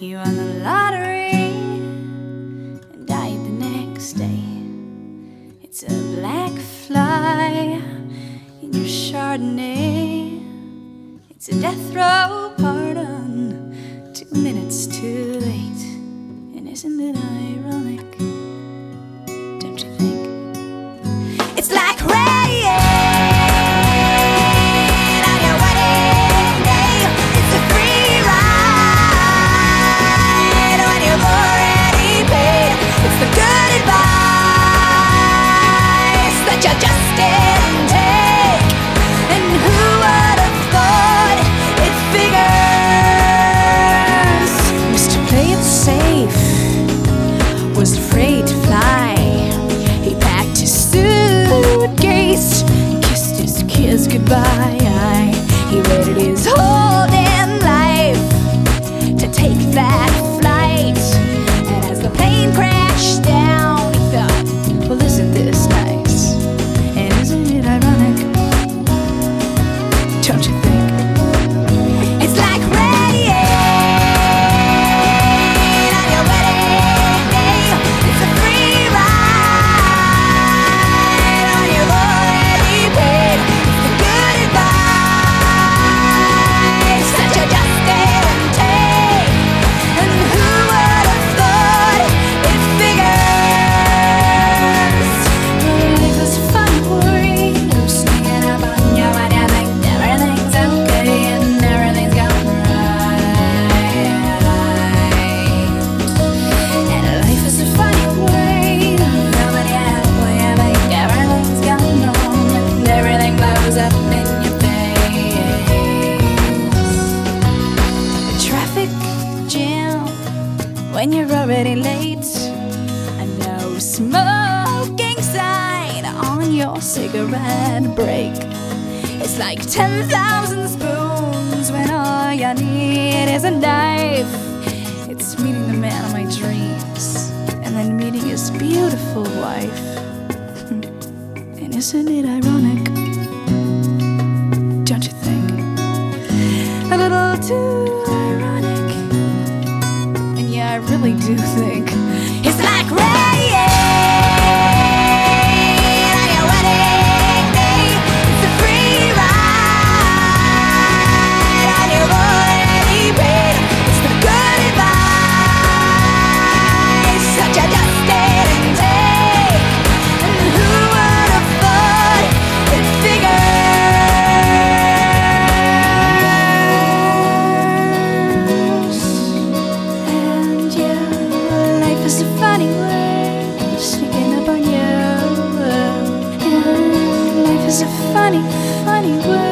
You won the lottery and died the next day. It's a black fly in your Chardonnay. It's a death row pardon, 2 minutes too late. And isn't it ironic? Don't you think? It's like rain on your wedding day. It's a free ride when you've already paid. It's the good advice that you just didn't take. And who would have thought it figures? Mr. Play It Safe was afraid to fly. He packed his suitcase, kissed his kids goodbye. He waited his whole damn life to take that flight. And as the plane crashed down, he thought, well, isn't this nice? And isn't it ironic? Don't you think? It's like rain on your wedding day. It's a free ride when you've already paid. It's the good advice that you just didn't take. And who would have thought it figures? Life is a funny word, sneaking up on you when you think everything's okay and everything's going right. And life is a funny word, when you think everything's going wrong and everything blows up in your face. A traffic jam when you're already late. A no smoking sign on your cigarette break. It's like 10,000 spoons when all you need is a knife. It's meeting the man of my dreams and then meeting his beautiful wife. And isn't it ironic? Don't you think? A little too ironic. And yeah, I really do think it's like rain on your wedding day. It's a free ride and you've already paid. It's the good advice that you just didn't take. And who would have thought it figures? And yeah, life is a funny word, sneaking up on you. And life is a funny, funny word.